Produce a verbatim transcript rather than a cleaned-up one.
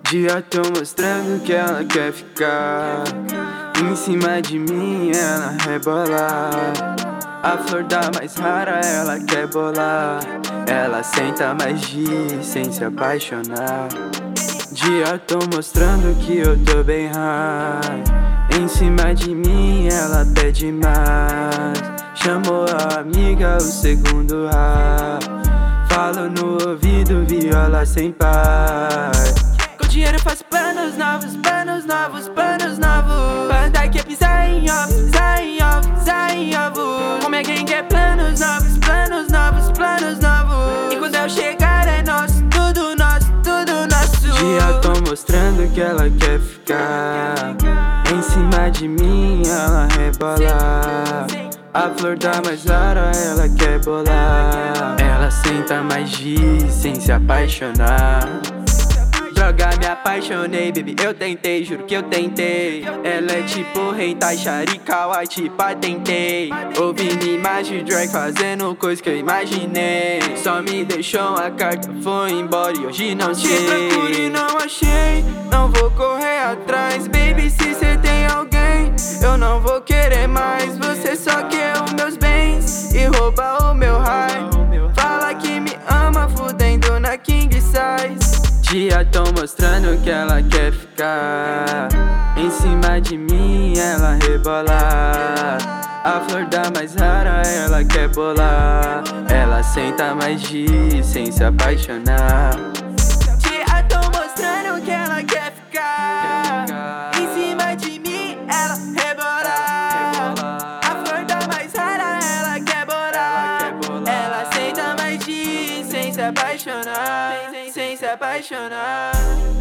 Dia tô mostrando que ela quer ficar em cima de mim, ela rebola. A flor da mais rara, ela quer bolar. Ela senta mais de sem se apaixonar. Dia tô mostrando que eu tô bem high. Em cima de mim, ela pede mais. Chamou a amiga, o segundo high. Falo no ouvido, viola sem par. Com dinheiro eu faço planos novos, planos novos, planos novos. Banda que é pisar em ovos, pisar em ovos, pisar em ovos. Como é quem quer planos novos, planos novos, planos novos. E quando eu chegar é nosso, tudo nosso, tudo nosso. Dia tô mostrando que ela quer ficar em cima de mim, ela rebola. A flor da mais rara, ela quer bolar. Ela senta mais de sem se apaixonar. Droga, me apaixonei, baby, eu tentei, juro que eu tentei. Ela é tipo hentai, Sharikawa, te patentei. Ouvindo imagem de drag fazendo coisa que eu imaginei. Só me deixou uma carta, foi embora e hoje não sei. Te procuro e não achei, não vou correr atrás. Baby, se cê tem alguém, eu não vou querer mais. Você só quer os meus bens e rouba o meu high. Fala que me ama, fudendo na king size. Dia tô mostrando que ela quer ficar em cima de mim, ela rebola. A flor da mais rara, ela quer bolar. Ela senta mais de sem se apaixonar. Dia tô mostrando que ela quer ficar em cima de mim, ela rebola. A flor da mais rara, ela quer bolar. Ela senta mais de sem se apaixonar, sem se apaixonar.